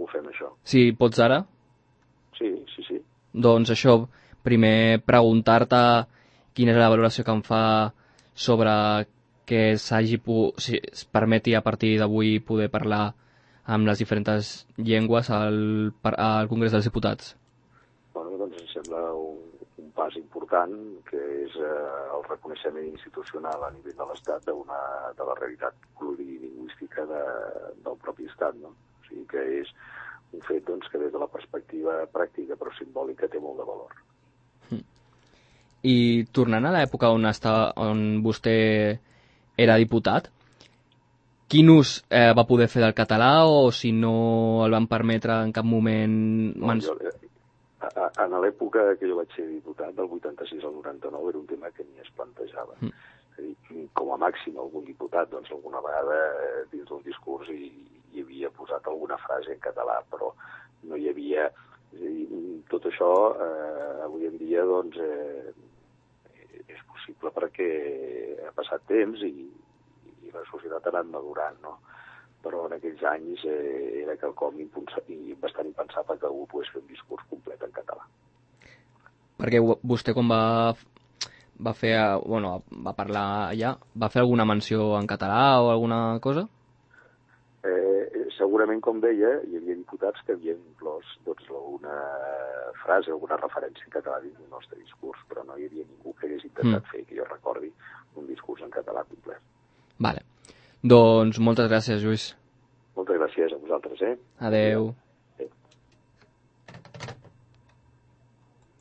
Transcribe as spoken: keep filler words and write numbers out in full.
fem, això. Sí, pots ara? Sí, sí, sí. Doncs això, primer preguntar-te quina és la valoració que em fa sobre que s'hagi si es permeti a partir d'avui poder parlar amb les diferents llengües al, al Congrés dels Diputats. Bueno, doncs em sembla un, un pas important, que és eh, el reconeixement institucional a nivell de l'Estat d'una de la realitat plurilingüística de, del propi Estat, no? O sigui que és un fet doncs, que des de la perspectiva pràctica però simbòlica té molt de valor. I tornant a l'època on, estava, on vostè era diputat, quin ús eh, va poder fer del català o si no el van permetre en cap moment... No, jo, a, a, en l'època que jo vaig ser diputat, del vuitanta-sis al noranta-nou, era un tema que ni es plantejava. Mm. És a dir, com a màxim algun diputat, doncs alguna vegada eh, dins d'un discurs hi, hi havia posat alguna frase en català, però no hi havia... És a dir, tot això eh, avui en dia doncs, eh, és possible perquè ha passat temps i, i la societat ha anat madurant, no? Però en aquells anys eh, era quelcom bastant impensable que algú pogués fer un discurs complet en català. Perquè vostè quan va, va fer, bueno, va parlar allà, va fer alguna menció en català o alguna cosa? Eh, segurament, com deia, hi havia diputats que havien inclòs doncs, alguna frase, alguna referència en català dins del nostre discurs, però no hi havia ningú que hagués intentat mm. fer, que jo recordi, un discurs en català complet. Vale. Doncs moltes gràcies, Lluís. Moltes gràcies a vosaltres, eh? Adeu.